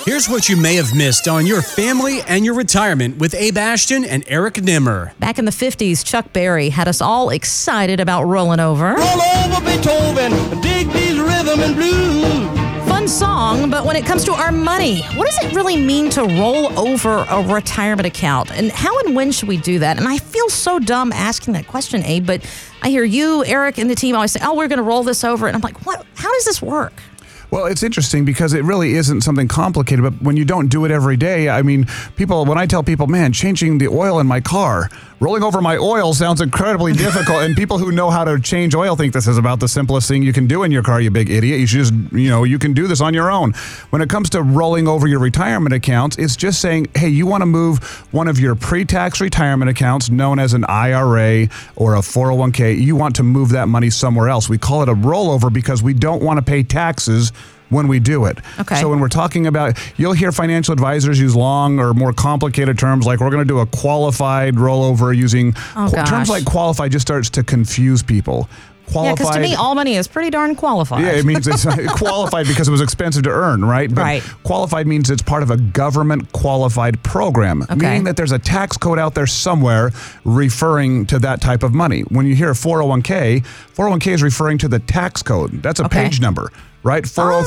Here's what you may have missed on your family and your retirement with Abe Ashton and Eric Nimmer. Back in the 50s, Chuck Berry had us all excited about rolling over. Roll over Beethoven, dig these rhythm and blues. Fun song, but when it comes to our money, what does it really mean to roll over a retirement account? And how and when should we do that? And I feel so dumb asking that question, Abe, but I hear you, Eric, and the team always say, oh, we're going to roll this over. And I'm like, what? How does this work? Well, it's interesting because it really isn't something complicated, but when you don't do it every day, I mean, when I tell people, man, changing the oil in my car, rolling over my oil sounds incredibly difficult, and people who know how to change oil think this is about the simplest thing you can do in your car, you big idiot. You should just, you can do this on your own. When it comes to rolling over your retirement accounts, it's just saying, hey, you want to move one of your pre-tax retirement accounts, known as an IRA or a 401k, you want to move that money somewhere else. We call it a rollover because we don't want to pay taxes when we do it. Okay. So when we're talking about, you'll hear financial advisors use long or more complicated terms like we're going to do a qualified rollover using terms like qualified just starts to confuse people. Yeah, because to me, all money is pretty darn qualified. Yeah, it means it's qualified because it was expensive to earn, right? But right. Qualified means it's part of a government qualified program, meaning that there's a tax code out there somewhere referring to that type of money. When you hear 401k, 401k is referring to the tax code. That's a page number. Right?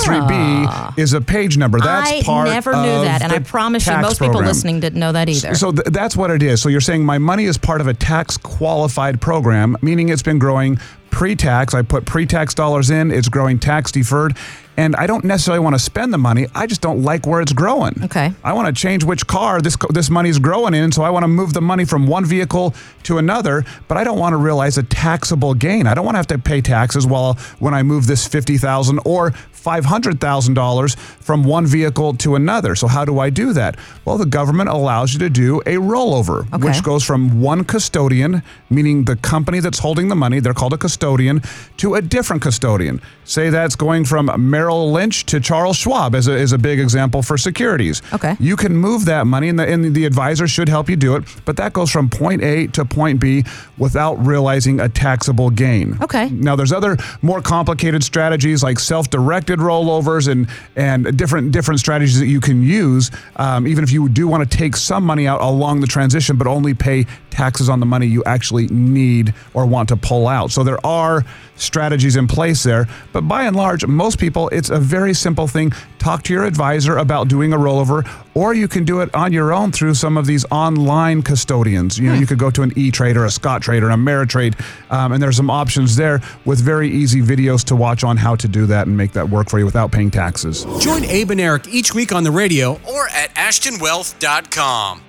403B is a page number. That's part of I never knew that, and I promise you most people listening didn't know that either. So that's what it is. So you're saying my money is part of a tax-qualified program, meaning it's been growing pre-tax. I put pre-tax dollars in. It's growing tax-deferred. And I don't necessarily want to spend the money. I just don't like where it's growing. Okay. I want to change which car this money's growing in, so I want to move the money from one vehicle to another, but I don't want to realize a taxable gain. I don't want to have to pay taxes when I move this $50,000 or $500,000 from one vehicle to another. So how do I do that? Well, the government allows you to do a rollover, which goes from one custodian, meaning the company that's holding the money, they're called a custodian, to a different custodian. Say that's going from Merrill Lynch to Charles Schwab is a big example for securities. Okay. You can move that money, and the advisor should help you do it, but that goes from point A to point B without realizing a taxable gain. Okay. Now, there's other more complicated strategies like self-directed rollovers and different strategies that you can use, even if you do want to take some money out along the transition, but only pay taxes on the money you actually need or want to pull out. So there are strategies in place there, but by and large, most people, it's a very simple thing. Talk to your advisor about doing a rollover, or you can do it on your own through some of these online custodians. You could go to an E-Trade or a Scottrade or an Ameritrade, and there's some options there with very easy videos to watch on how to do that and make that work for you without paying taxes. Join Abe and Eric each week on the radio or at AshtonWealth.com.